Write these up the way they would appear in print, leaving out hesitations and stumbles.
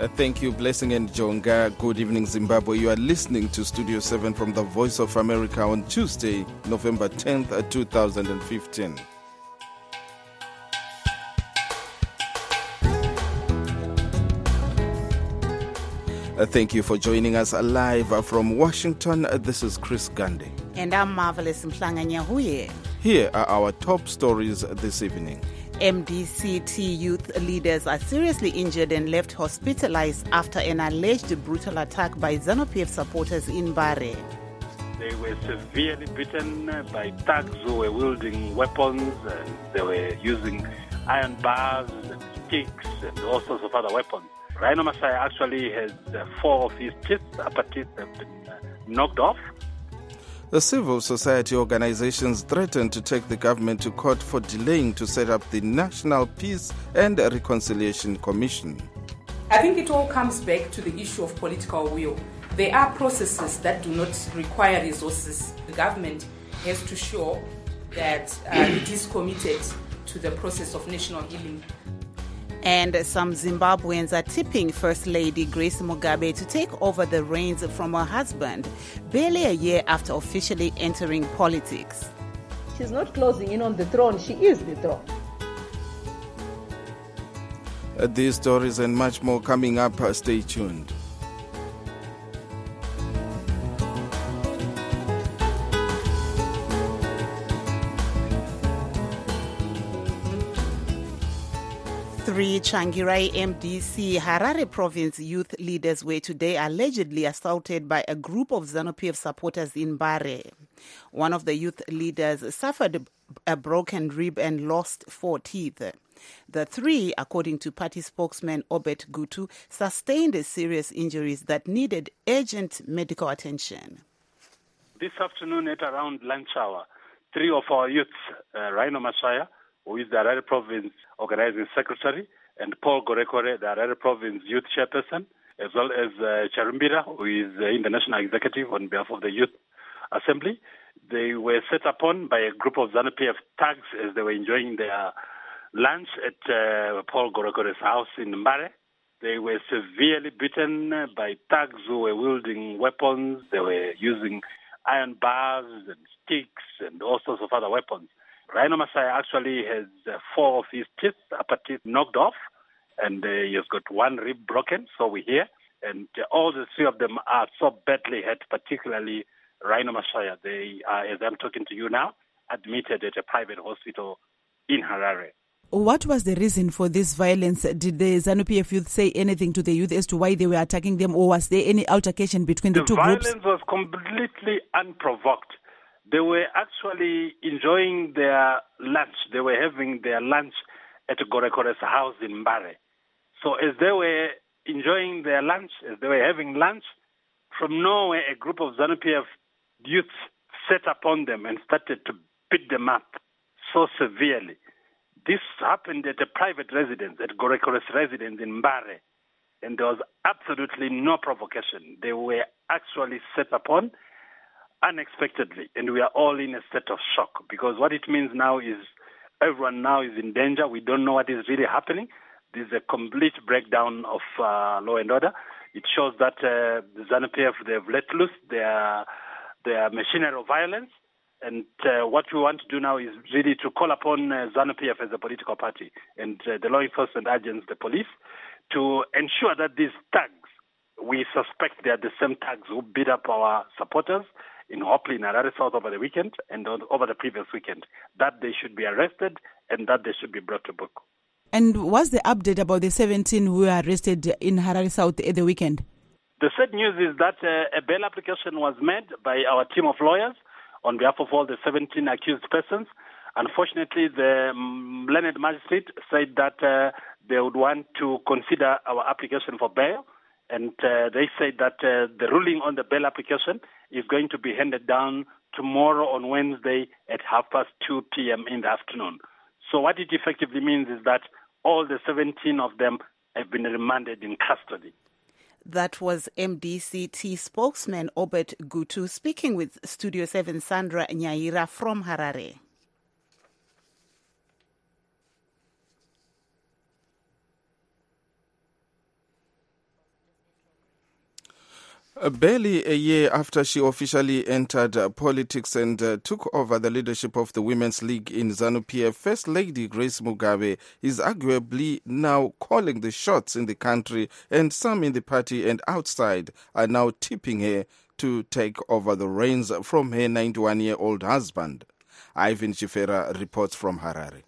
Thank you, Blessing and Jonga. Good evening, Zimbabwe. You are listening to Studio 7 from the Voice of America on Tuesday, November 10th, 2015. Thank you for joining us live from Washington. This is Chris Gandhi. And I'm Marvelous Mhlanga-Nyahuye. Here are our top stories this evening. MDCT youth leaders are seriously injured and left hospitalized after an alleged brutal attack by ZANU-PF supporters in Mbare. They were severely beaten by thugs who were wielding weapons, and they were using iron bars and sticks and all sorts of other weapons. Rhino Masai actually has 4 of his teeth, upper teeth have been knocked off. The civil society organizations threatened to take the government to court for delaying to set up the National Peace and Reconciliation Commission. I think it all comes back to the issue of political will. There are processes that do not require resources. The government has to show that it is committed to the process of national healing. And some Zimbabweans are tipping First Lady Grace Mugabe to take over the reins from her husband, barely a year after officially entering politics. She's not closing in on the throne, she is the throne. These stories and much more coming up. Stay tuned. Three Changirai MDC Harare province youth leaders were today allegedly assaulted by a group of ZANU-PF supporters in Mbare. One of the youth leaders suffered a broken rib and lost 4 teeth. The 3, according to party spokesman Obet Gutu, sustained serious injuries that needed urgent medical attention. This afternoon at around lunch hour, 3 of our youths, Rhino Mashaya, who is the Harare Province Organizing Secretary, and Paul Gorekore, the Harare Province Youth Chairperson, as well as Charumbira, who is in the National Executive on behalf of the Youth Assembly. They were set upon by a group of ZANU-PF thugs as they were enjoying their lunch at Paul Gorekore's house in Mbare. They were severely beaten by thugs who were wielding weapons. They were using iron bars and sticks and all sorts of other weapons. Rhino Masai actually has 4 of his teeth, upper teeth, knocked off, and he has got 1 rib broken, so we hear. And all the 3 of them are so badly hurt, particularly Rhino Masai. They are, as I'm talking to you now, admitted at a private hospital in Harare. What was the reason for this violence? Did the ZANU-PF youth say anything to the youth as to why they were attacking them, or was there any altercation between the 2 groups? The violence was completely unprovoked. They were actually enjoying their lunch. They were having their lunch at Gorekore's house in Mbare. So as they were enjoying their lunch, as they were having lunch, from nowhere a group of ZANU-PF youths set upon them and started to beat them up so severely. This happened at a private residence, at Gorekore's residence in Mbare, and there was absolutely no provocation. They were actually set upon unexpectedly, and we are all in a state of shock, because what it means now is everyone now is in danger. We don't know what is really happening. This is a complete breakdown of law and order. It shows that the ZANU-PF, they've let loose their machinery of violence, and what we want to do now is really to call upon ZANU-PF as a political party and the law enforcement agents, the police, to ensure that these thugs, we suspect they are the same thugs who beat up our supporters in Hopley, in Harare South over the weekend and over the previous weekend, that they should be arrested and that they should be brought to book. And what's the update about the 17 who were arrested in Harare South at the weekend? The sad news is that a bail application was made by our team of lawyers on behalf of all the 17 accused persons. Unfortunately, the learned magistrate said that they would want to consider our application for bail, and they said that the ruling on the bail application is going to be handed down tomorrow on Wednesday at 2:30 p.m. in the afternoon. So what it effectively means is that all the 17 of them have been remanded in custody. That was MDCT spokesman Obet Gutu speaking with Studio 7 Sandra Nyaira from Harare. Barely a year after she officially entered politics and took over the leadership of the Women's League in ZANU-PF, First Lady Grace Mugabe is arguably now calling the shots in the country, and some in the party and outside are now tipping her to take over the reins from her 91-year-old husband. Ivan Chifera reports from Harare.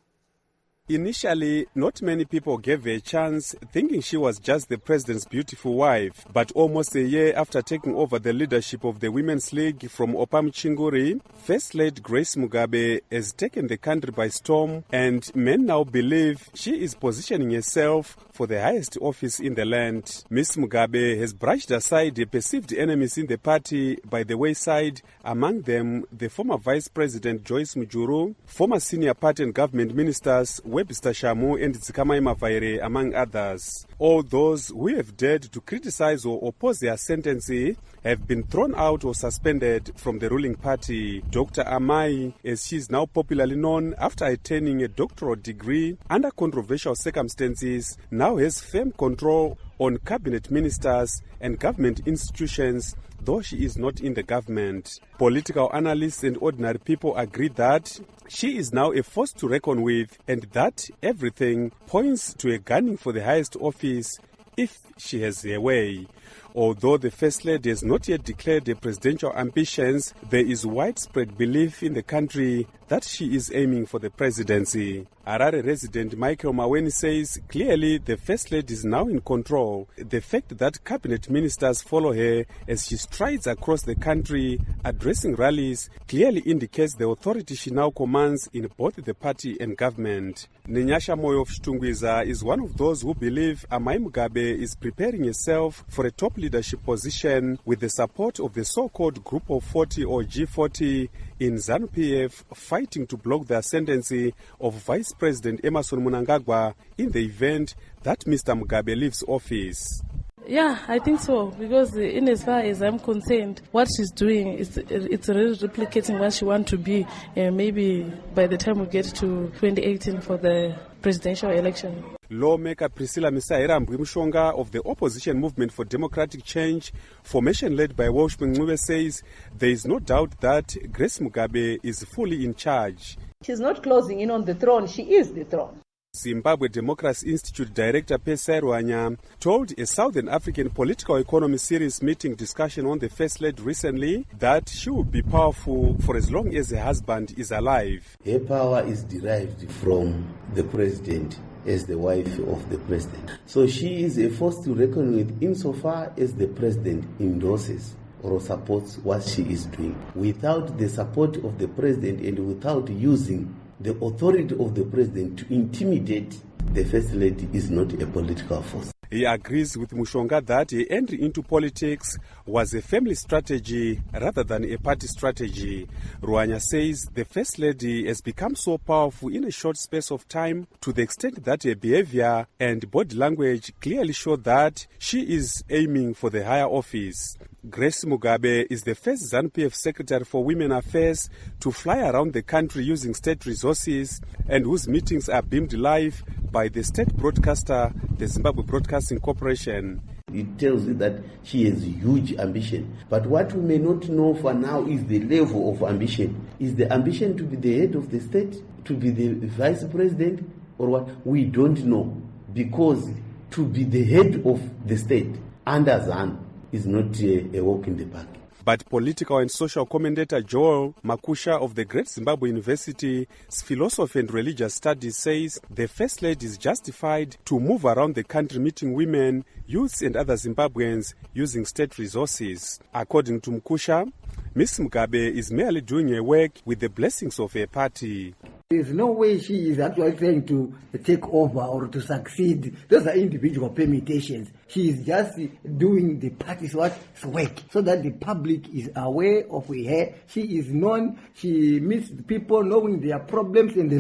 Initially, not many people gave her a chance, thinking she was just the president's beautiful wife. But almost a year after taking over the leadership of the Women's League from Opam Chinguri, First Lady Grace Mugabe has taken the country by storm, and men now believe she is positioning herself for the highest office in the land. Ms. Mugabe has brushed aside the perceived enemies in the party by the wayside, among them the former Vice President Joyce Mujuru, former senior party and government ministers Webster Shamu and Tsikamai Mavaire, among others. All those who have dared to criticize or oppose their sentences have been thrown out or suspended from the ruling party. Dr. Amai, as she is now popularly known after attaining a doctoral degree under controversial circumstances, now has firm control on cabinet ministers and government institutions, though she is not in the government. Political analysts and ordinary people agree that she is now a force to reckon with, and that everything points to a gunning for the highest office if she has her way. Although the First Lady has not yet declared her presidential ambitions, there is widespread belief in the country that she is aiming for the presidency. Harare resident Michael Maweni says clearly the First Lady is now in control. The fact that cabinet ministers follow her as she strides across the country addressing rallies clearly indicates the authority she now commands in both the party and government. Nenyasha Moyo of Shtungwiza is one of those who believe Amai Mugabe is preparing herself for a top leadership position with the support of the so-called Group of 40 or G40 in ZANU-PF fighting to block the ascendancy of Vice President Emmerson Mnangagwa in the event that Mr. Mugabe leaves office. Yeah, I think so, because in as far as I'm concerned, what she's doing is it's really replicating what she wants to be, maybe by the time we get to 2018 for the presidential election. Lawmaker Priscilla Misaira Mbwimshonga of the Opposition Movement for Democratic Change, formation led by Welshman Ngube, says there is no doubt that Grace Mugabe is fully in charge. She's not closing in on the throne, she is the throne. Zimbabwe Democracy Institute Director Pesai Rwanya told a Southern African Political Economy Series meeting discussion on the First Lady recently that she will be powerful for as long as her husband is alive. Her power is derived from the president as the wife of the president. So she is a force to reckon with insofar as the president endorses or supports what she is doing. Without the support of the president and without using the authority of the president to intimidate, the First Lady is not a political force. He agrees with Mushonga that her entry into politics was a family strategy rather than a party strategy. Rwanya says the First Lady has become so powerful in a short space of time to the extent that her behavior and body language clearly show that she is aiming for the higher office. Grace Mugabe is the first ZANU-PF Secretary for Women Affairs to fly around the country using state resources and whose meetings are beamed live by the state broadcaster, the Zimbabwe Broadcasting Corporation. It tells you that she has huge ambition. But what we may not know for now is the level of ambition. Is the ambition to be the head of the state, to be the vice president, or what? We don't know. Because to be the head of the state under ZANU is not a walk in the park. But political and social commentator Joel Makusha of the Great Zimbabwe University's Philosophy and Religious Studies says the First Lady is justified to move around the country meeting women, youths and other Zimbabweans using state resources. According to Makusha, Ms. Mugabe is merely doing her work with the blessings of her party. There's no way she is actually trying to take over or to succeed. Those are individual permutations. She is just doing the party's work so that the public is aware of her. She is known. She meets people knowing their problems and the like.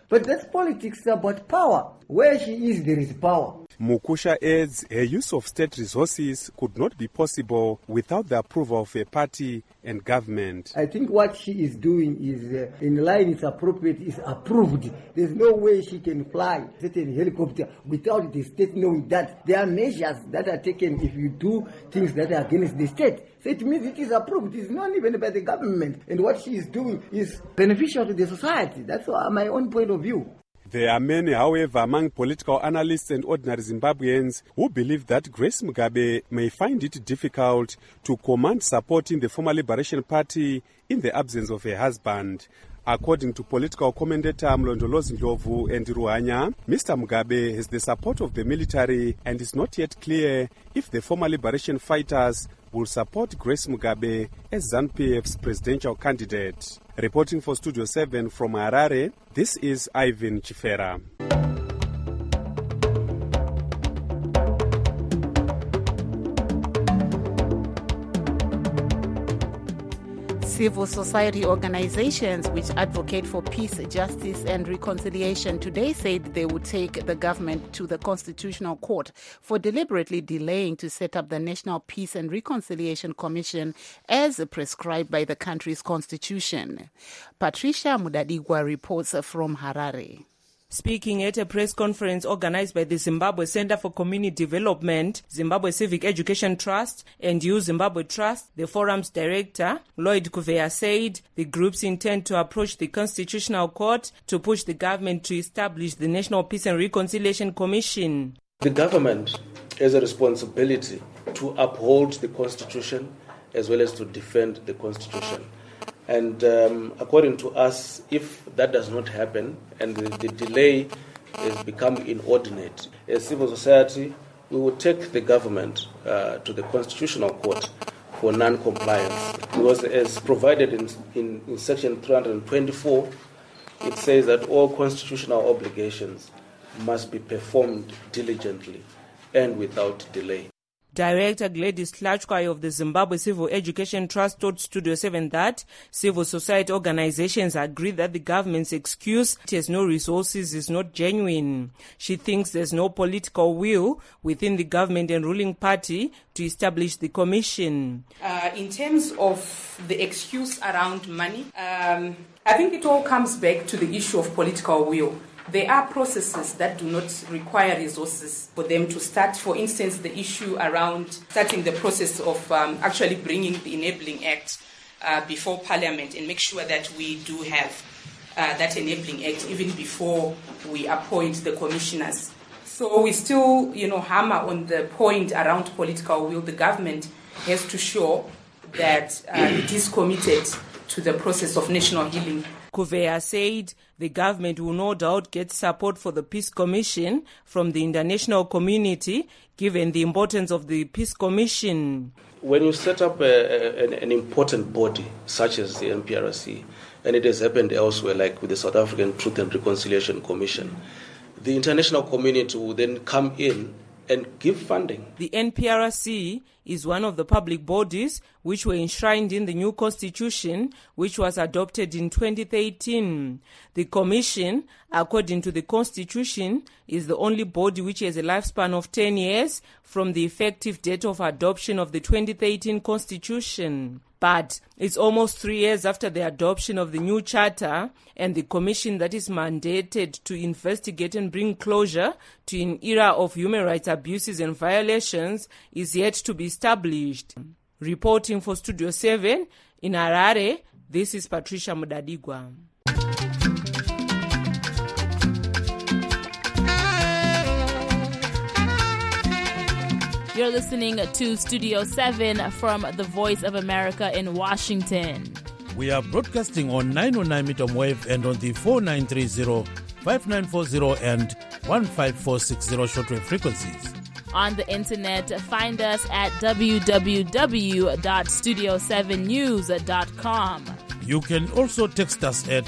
But that's politics about power. Where she is, there is power. Mukusha adds her use of state resources could not be possible without the approval of a party and government. I think what she is doing is in line, it's appropriate, is approved. There's no way she can fly certain helicopter without the state knowing that. There are measures that are taken if you do things that are against the state. So it means it is approved. It's not even by the government. And what she is doing is beneficial to the society. That's my own point of view. There are many, however, among political analysts and ordinary Zimbabweans who believe that Grace Mugabe may find it difficult to command support in the former Liberation Party in the absence of her husband. According to political commentator Mlondolozi Ndlovu and Ruhanya, Mr. Mugabe has the support of the military and it's not yet clear if the former liberation fighters will support Grace Mugabe as ZANU-PF's presidential candidate. Reporting for Studio 7 from Harare, this is Ivan Chifera. Civil society organizations which advocate for peace, justice and reconciliation today said they would take the government to the Constitutional Court for deliberately delaying to set up the National Peace and Reconciliation Commission as prescribed by the country's constitution. Patricia Mudadigwa reports from Harare. Speaking at a press conference organized by the Zimbabwe Center for Community Development, Zimbabwe Civic Education Trust, and Youth Zimbabwe Trust, the forum's director, Lloyd Kuveya, said the groups intend to approach the Constitutional Court to push the government to establish the National Peace and Reconciliation Commission. The government has a responsibility to uphold the Constitution as well as to defend the Constitution. And according to us, if that does not happen and the delay has become inordinate, as civil society, we will take the government to the Constitutional Court for non-compliance. Because as provided in Section 324, it says that all constitutional obligations must be performed diligently and without delay. Director Gladys Hlachkwai of the Zimbabwe Civil Education Trust told Studio 7 that civil society organizations agree that the government's excuse it has no resources is not genuine. She thinks there's no political will within the government and ruling party to establish the commission. In terms of the excuse around money, I think it all comes back to the issue of political will. There are processes that do not require resources for them to start. For instance, the issue around starting the process of actually bringing the Enabling Act before Parliament and make sure that we do have that Enabling Act even before we appoint the commissioners. So we still, hammer on the point around political will. The government has to show that it is committed to the process of national healing. Kuveya said the government will no doubt get support for the Peace Commission from the international community, given the importance of the Peace Commission. When you set up an important body such as the NPRC, and it has happened elsewhere, like with the South African Truth and Reconciliation Commission, the international community will then come in and give funding. The NPRC is one of the public bodies which were enshrined in the new constitution, which was adopted in 2013. The commission, according to the constitution, is the only body which has a lifespan of 10 years from the effective date of adoption of the 2013 constitution. But it's almost 3 years after the adoption of the new charter, and the commission that is mandated to investigate and bring closure to an era of human rights abuses and violations is yet to be established. Reporting for Studio 7 in Harare, this is Patricia Mudadigwa. You're listening to Studio 7 from the Voice of America in Washington. We are broadcasting on 909 medium wave and on the 4930, 5940 and 15460 shortwave frequencies. On the internet, find us at www.studio7news.com. You can also text us at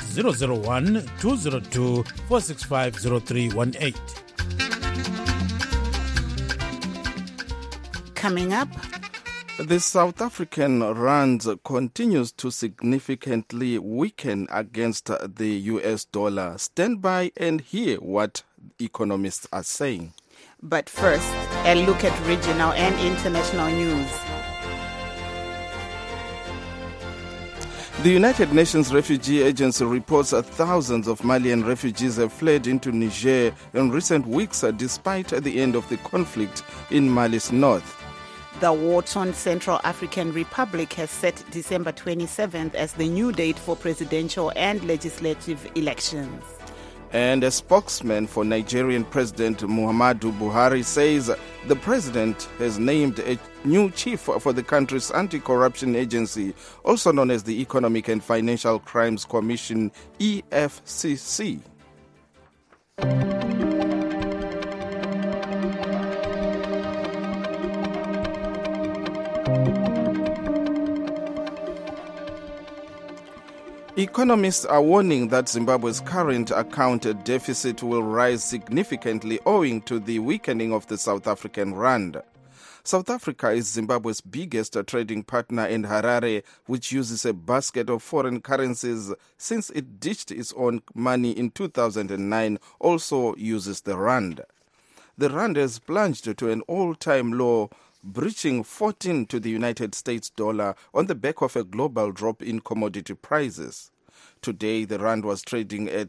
001-202-465-0318. Coming up, The South African rand continues to significantly weaken against the US dollar. Stand by and hear what economists are saying. But first, a look at regional and international news. The United Nations Refugee Agency reports that thousands of Malian refugees have fled into Niger in recent weeks despite the end of the conflict in Mali's north. The war-torn Central African Republic has set December 27th as the new date for presidential and legislative elections. And a spokesman for Nigerian President Muhammadu Buhari says the president has named a new chief for the country's anti-corruption agency, also known as the Economic and Financial Crimes Commission, EFCC. Economists are warning that Zimbabwe's current account deficit will rise significantly owing to the weakening of the South African rand. South Africa is Zimbabwe's biggest trading partner, in Harare, which uses a basket of foreign currencies since it ditched its own money in 2009, also uses the rand. The rand has plunged to an all-time low, breaching 14 to the United States dollar on the back of a global drop in commodity prices. Today, the rand was trading at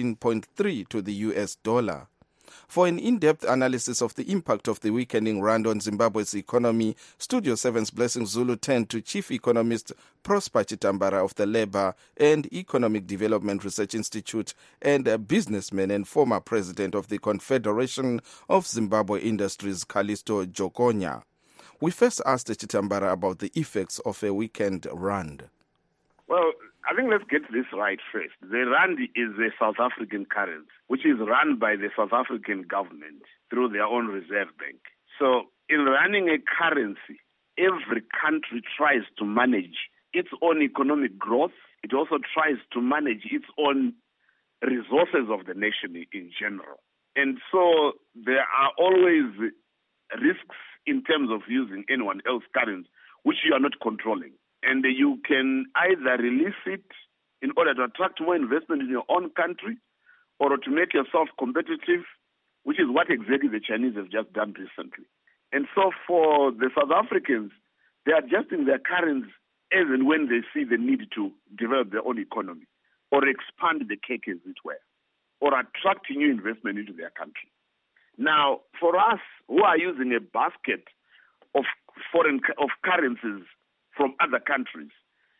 14.3 to the US dollar. For an in-depth analysis of the impact of the weakening rand on Zimbabwe's economy, Studio 7's Blessing Zulu turned to Chief Economist Prosper Chitambara of the Labour and Economic Development Research Institute and a businessman and former president of the Confederation of Zimbabwe Industries, Callisto Jokonya. We first asked Chitambara about the effects of a weakened rand. Well, I think let's get this right first. The rand is a South African currency, which is run by the South African government through their own reserve bank. So in running a currency, every country tries to manage its own economic growth. It also tries to manage its own resources of the nation in general. And so there are always risks in terms of using anyone else's currency, which you are not controlling. And you can either release it in order to attract more investment in your own country or to make yourself competitive, which is what exactly the Chinese have just done recently. And so for the South Africans, they are adjusting their currency as and when they see the need to develop their own economy or expand the cake, as it were, or attract new investment into their country. Now, for us who are using a basket of currencies from other countries,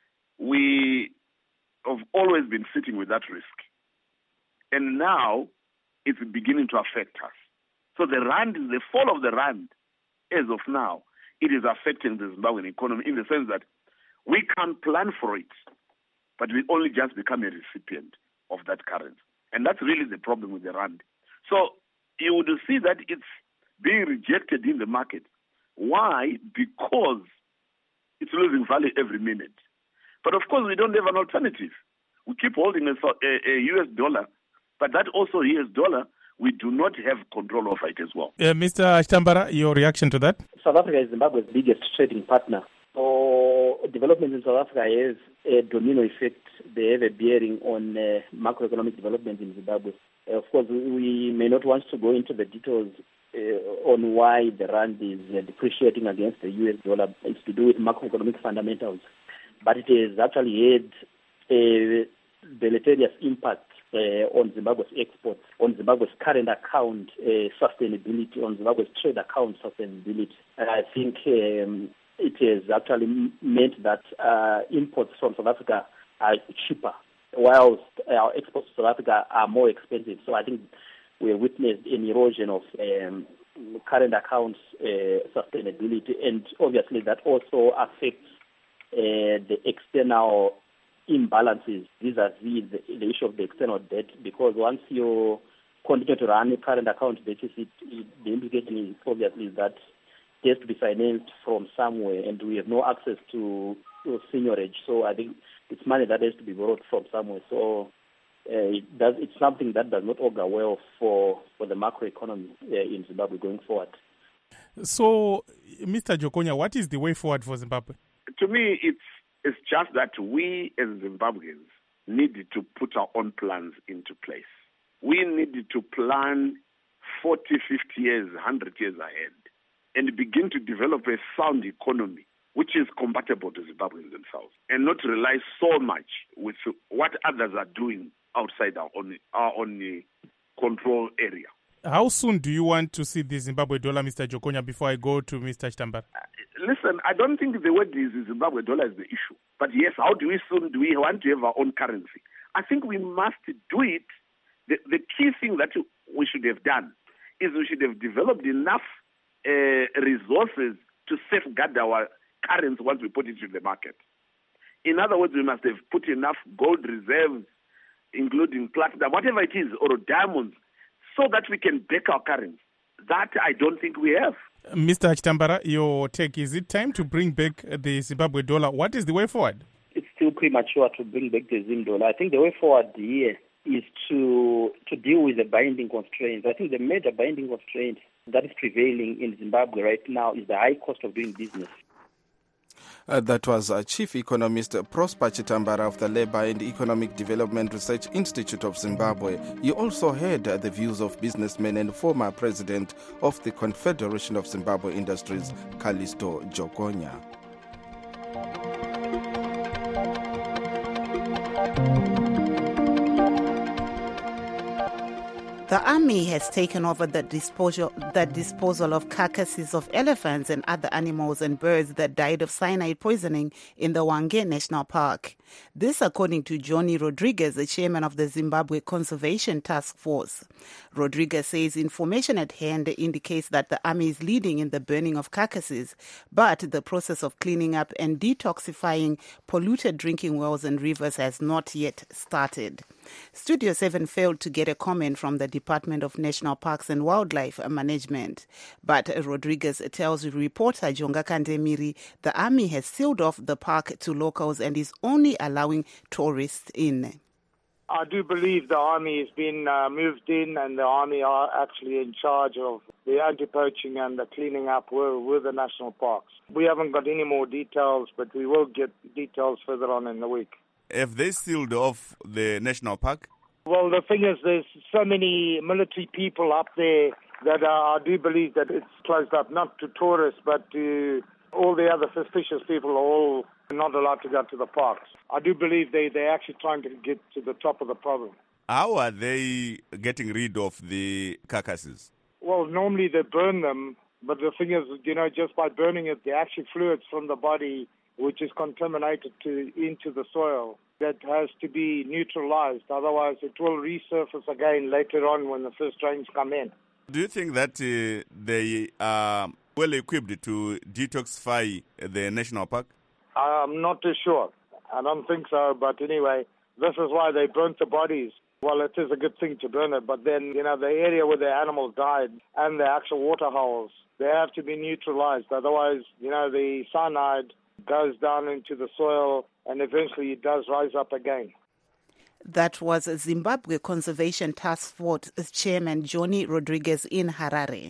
we have always been sitting with that risk. And now it's beginning to affect us. So the fall of the rand, as of now, it is affecting the Zimbabwean economy in the sense that we can't plan for it, but we only just become a recipient of that currency. And that's really the problem with the rand. So you would see that it's being rejected in the market. Why? Because it's losing value every minute. But of course, we don't have an alternative. We keep holding a US dollar, but that also US dollar, we do not have control over it as well. Mr. Chitambara, your reaction to that? South Africa is Zimbabwe's biggest trading partner. So development in South Africa has a domino effect. They have a bearing on macroeconomic development in Zimbabwe. Of course, we may not want to go into the details on why the rand is depreciating against the US dollar. It's to do with macroeconomic fundamentals. But it has actually had a deleterious impact on Zimbabwe's exports, on Zimbabwe's current account sustainability, on Zimbabwe's trade account sustainability. And I think it has actually meant that imports from South Africa are cheaper, whilst our exports to South Africa are more expensive. So I think we have witnessed an erosion of current accounts sustainability, and obviously that also affects the external imbalances vis-a-vis the issue of the external debt, because once you continue to run a current account deficit, the implication is obviously that it has to be financed from somewhere, and we have no access to seigniorage. So I think it's money that has to be borrowed from somewhere. So it's something that does not augur well for the macroeconomy in Zimbabwe going forward. So, Mr. Jokonya, what is the way forward for Zimbabwe? To me, it's just that we as Zimbabweans needed to put our own plans into place. We needed to plan 40, 50 years, 100 years ahead and begin to develop a sound economy which is compatible to Zimbabweans themselves, and not rely so much with what others are doing outside our own control area. How soon do you want to see the Zimbabwe dollar, Mr. Jokonya, before I go to Mr. Chitambara? Listen, I don't think the word is Zimbabwe dollar is the issue. But yes, how do we want to have our own currency? I think we must do it. The key thing that we should have done is we should have developed enough resources to safeguard our currency once we put it in the market. In other words, we must have put enough gold reserves, including platinum, whatever it is, or diamonds, so that we can back our currency. That I don't think we have. Mr. Chitambara, your take, is it time to bring back the Zimbabwe dollar? What is the way forward? It's still premature to bring back the Zim dollar. I think the way forward here is to deal with the binding constraints. I think the major binding constraint that is prevailing in Zimbabwe right now is the high cost of doing business. That was Chief Economist Prosper Chitambara of the Labour and Economic Development Research Institute of Zimbabwe. You also heard the views of businessman and former president of the Confederation of Zimbabwe Industries, Callisto Jokonya. The army has taken over the disposal of carcasses of elephants and other animals and birds that died of cyanide poisoning in the Hwange National Park. This according to Johnny Rodriguez, the chairman of the Zimbabwe Conservation Task Force. Rodriguez says information at hand indicates that the army is leading in the burning of carcasses, but the process of cleaning up and detoxifying polluted drinking wells and rivers has not yet started. Studio 7 failed to get a comment from the Department of National Parks and Wildlife Management. But Rodriguez tells reporter Jonga Kandemiri the army has sealed off the park to locals and is only allowing tourists in. I do believe the army has been moved in, and the army are actually in charge of the anti-poaching and the cleaning up with the national parks. We haven't got any more details, but we will get details further on in the week. Have they sealed off the national park? Well, the thing is, there's so many military people up there that I do believe that it's closed up, not to tourists, but to all the other suspicious people are all not allowed to go to the parks. I do believe they're actually trying to get to the top of the problem. How are they getting rid of the carcasses? Well, normally they burn them, but the thing is, just by burning it, the actual fluids from the body, which is contaminated into the soil, that has to be neutralized. Otherwise, it will resurface again later on when the first rains come in. Do you think that they are well equipped to detoxify the national park? I'm not too sure. I don't think so. But anyway, this is why they burnt the bodies. Well, it is a good thing to burn it. But then, the area where the animals died and the actual water holes, they have to be neutralized. Otherwise, the cyanide goes down into the soil and eventually it does rise up again. That was Zimbabwe Conservation Task Force Chairman Johnny Rodriguez in Harare.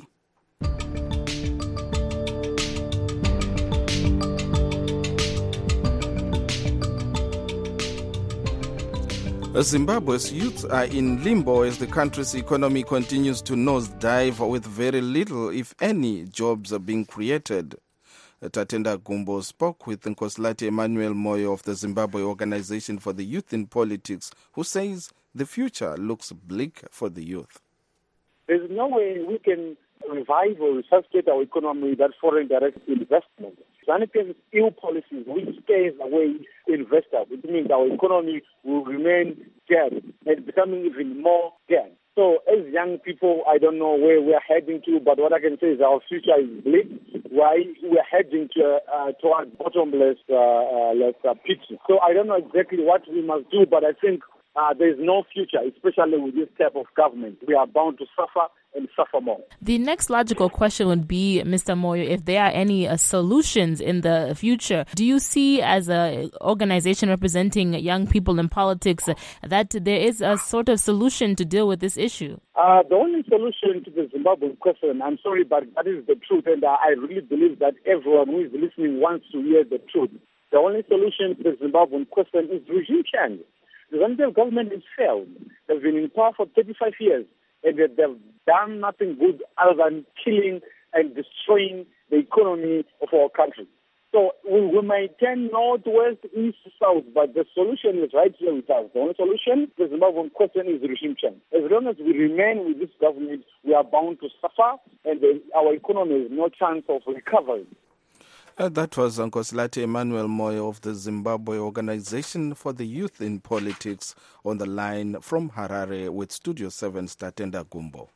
Zimbabwe's youth are in limbo as the country's economy continues to nosedive with very little, if any, jobs are being created. Tatenda Gumbo spoke with Nkoslati Emmanuel Moyo of the Zimbabwe Organization for the Youth in Politics, who says the future looks bleak for the youth. There's no way we can revive or resuscitate our economy without foreign direct investment. ZANU-PF's ill policies which scares away investors, which means our economy will remain dead and becoming even more dead. So as young people, I don't know where we are heading to, but what I can say is our future is bleak. We are heading towards bottomless pit. So I don't know exactly what we must do, but I think there's no future, especially with this type of government. We are bound to suffer and suffer more. The next logical question would be, Mr. Moyo, if there are any solutions in the future. Do you see, as an organization representing young people in politics, that there is a sort of solution to deal with this issue? The only solution to the Zimbabwean question, I'm sorry, but that is the truth, and I really believe that everyone who is listening wants to hear the truth. The only solution to the Zimbabwean question is regime change. The Zambian government has failed. They've been in power for 35 years, and they've done nothing good other than killing and destroying the economy of our country. So we may turn north, west, east, south, but the solution is right here with us. The only solution to the Zimbabwean question is regime change. As long as we remain with this government, we are bound to suffer, and our economy has no chance of recovery. That was Nkosilati Emmanuel Moyo of the Zimbabwe Organization for the Youth in Politics on the line from Harare with Studio 7's Tatenda Gumbo.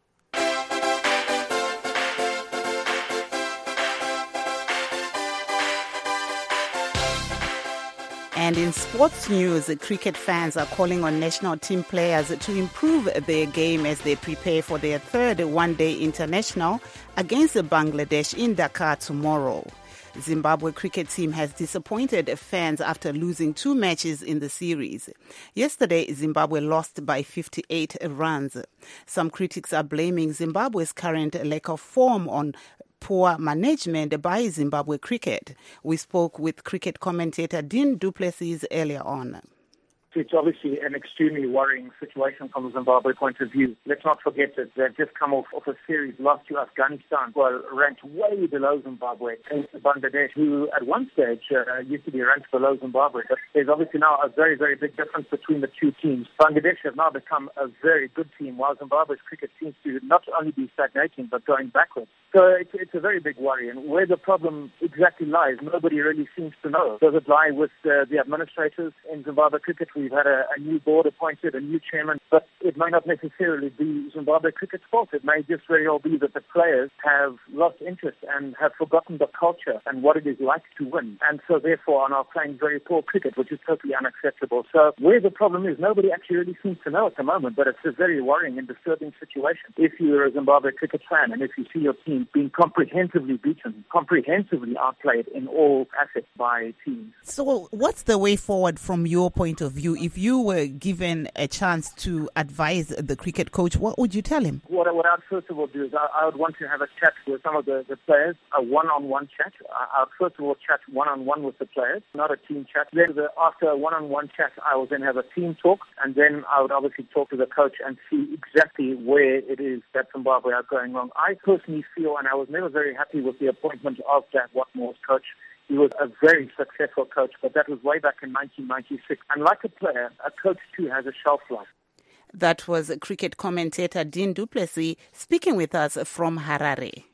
And in sports news, cricket fans are calling on national team players to improve their game as they prepare for their third one-day international against Bangladesh in Dhaka tomorrow. Zimbabwe cricket team has disappointed fans after losing 2 matches in the series. Yesterday, Zimbabwe lost by 58 runs. Some critics are blaming Zimbabwe's current lack of form on poor management by Zimbabwe cricket. We spoke with cricket commentator Dean du Plessis earlier on. It's obviously an extremely worrying situation from a Zimbabwe point of view. Let's not forget that they've just come off a series lost to Afghanistan, who are ranked way below Zimbabwe, and Bangladesh, who at one stage used to be ranked below Zimbabwe. But there's obviously now a very, very big difference between the two teams. Bangladesh has now become a very good team, while Zimbabwe's cricket seems to not only be stagnating, but going backwards. So it's a very big worry. And where the problem exactly lies, nobody really seems to know. Does it lie with the administrators in Zimbabwe cricket? We've had a new board appointed, a new chairman, but it may not necessarily be Zimbabwe cricket's fault. It may just very well be that the players have lost interest and have forgotten the culture and what it is like to win, and so therefore are now playing very poor cricket, which is totally unacceptable. So where the problem is, nobody actually really seems to know at the moment, but it's a very worrying and disturbing situation. If you're a Zimbabwe cricket fan and if you see your team being comprehensively beaten, comprehensively outplayed in all aspects by teams. So what's the way forward from your point of view? If you were given a chance to advise the cricket coach, what would you tell him? What I'd first of all do is I would want to have a chat with some of the players, a one-on-one chat. I would first of all chat one-on-one with the players, not a team chat. Then after a one-on-one chat, I will then have a team talk, and then I would obviously talk to the coach and see exactly where it is that Zimbabwe are going wrong. I personally feel, and I was never very happy with the appointment of Jack Watmore as coach. He was a very successful coach, but that was way back in 1996. And like a player, a coach too has a shelf life. That was cricket commentator Dean du Plessis speaking with us from Harare.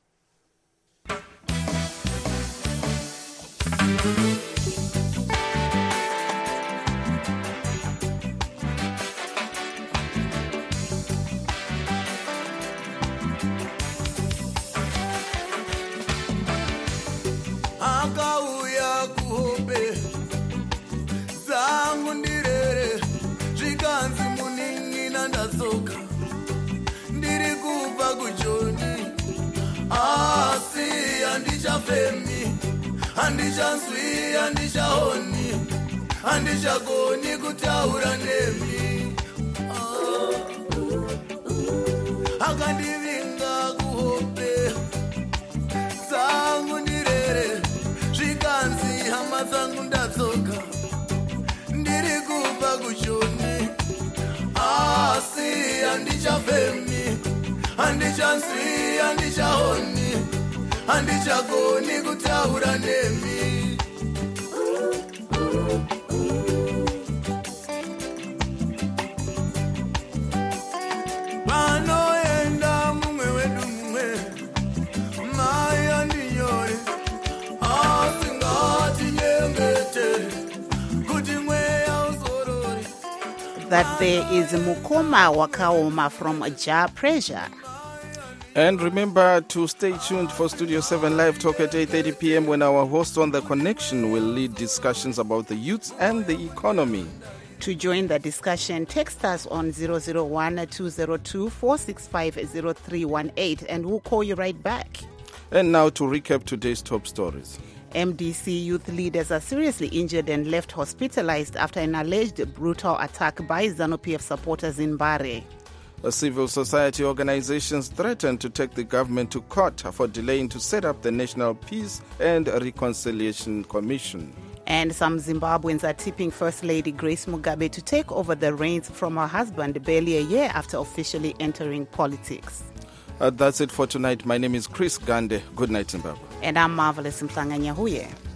Akauya kuhope zangu ndirere zvikanzi munin'ina ndasoka ndiri kubva kujoni asi handichafemi handichanzwi handichaoni handichagoni kutaura nemi akandivinga kuhope dzangu ndirere zvikanzi hama dzangu ndadzoka ndiri kubva kushoni asi handichafemi handichanzwi handichaoni handichagoni kutaura nemi panoenda mumwe wedu mumwe mai andinyore That there is Mukoma Wakaoma from Jar Pressure. And remember to stay tuned for Studio 7 Live Talk at 8:30 p.m. when our host on The Connection will lead discussions about the youth and the economy. To join the discussion, text us on 001-202-465-0318 and we'll call you right back. And now to recap today's top stories. MDC youth leaders are seriously injured and left hospitalized after an alleged brutal attack by ZANU-PF supporters in Mbare. Civil society organizations threatened to take the government to court for delaying to set up the National Peace and Reconciliation Commission. And some Zimbabweans are tipping First Lady Grace Mugabe to take over the reins from her husband barely a year after officially entering politics. That's it for tonight. My name is Chris Gande. Good night, Zimbabwe. And I'm Marvelous Mhlanga Nyahuye.